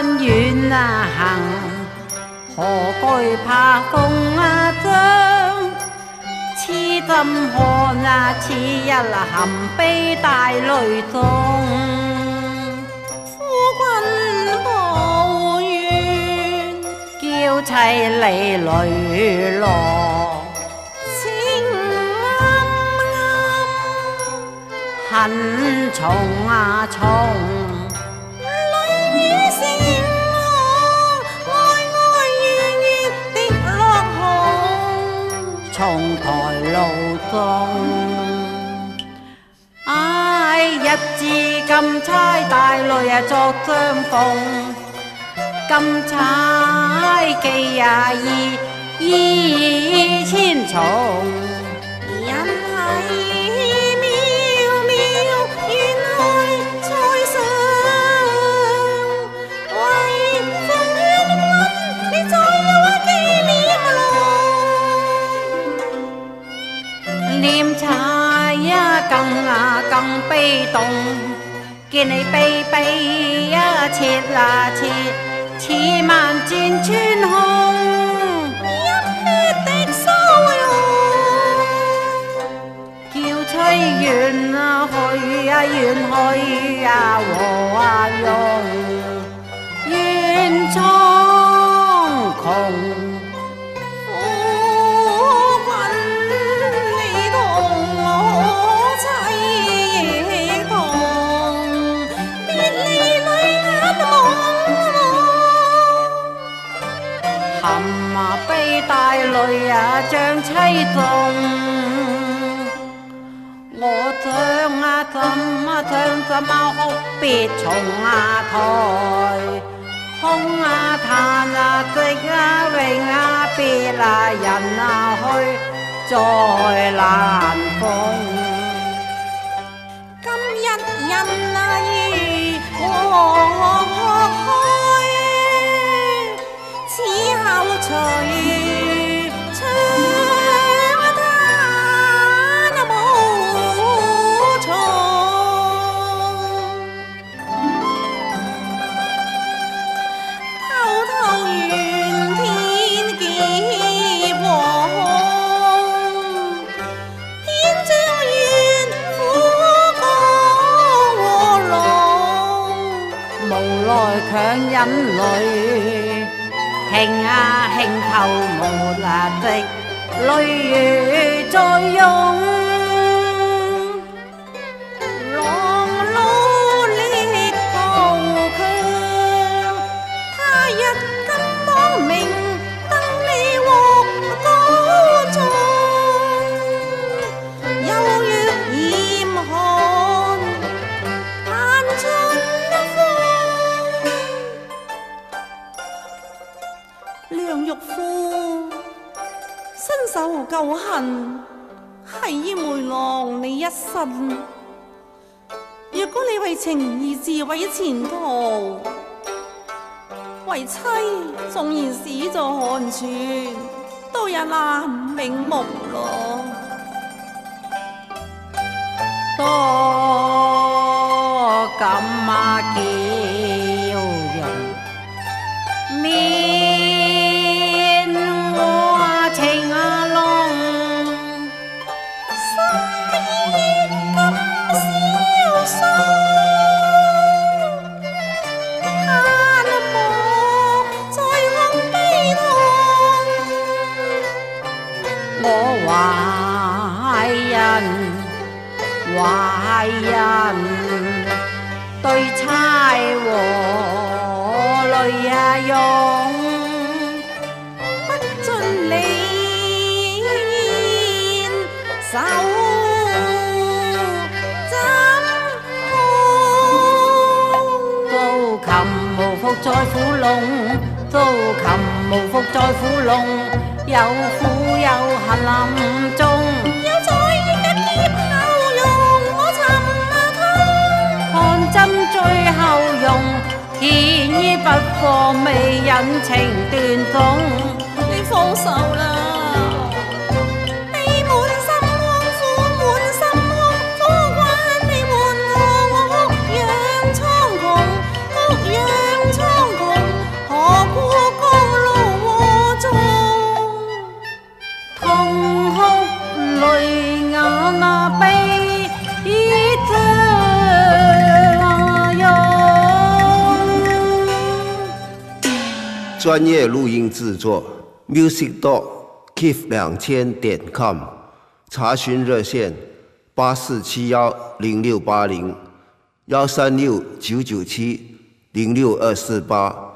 遠行，何懼怕風張？痴心漢似一含悲大淚中，夫君抱怨，嬌妻離淚落。 恨重重，淚雨成河，哀哀怨怨的落紅，從台路中。唉，一支金釵帶淚作相逢，金釵記意千重，因係。 念茶更悲動，見你悲悲切切，似萬箭穿胸，泣血的騷容，叫妻遠去和用，怨蒼穹。 含悲帶淚將妻動，我怎哭別從台，空嘆夕永別人去再難逢，今日人如何？ 隨長嘆無從，偷怨天劫禍，天將怨苦江和浪，無奈強忍淚。 輕透無的淚雨在湧，浪怒力高強，他日金光明，等你獲歌頌，憂月嚴寒，盼春風。 梁玉夫身受舊恨，係要梅郎你一生。若果你為情而自毀前途，為妻縱然死在寒泉，都也難瞑目咯。多感嬌容面。 懷人對釵和淚湧，不盡離煙手怎控？糟琴無復在苦弄，糟琴無復在苦弄，有苦有恨林中。 真最後用，牽衣不放，未忍情斷送，你放手啦！悲滿心胸，苦滿心胸，苦慣你換我，哭讓蒼穹，哭讓蒼穹。 专业录音制作 musicdoc@keith2000.com， 查询热线84710680，136-997-06248。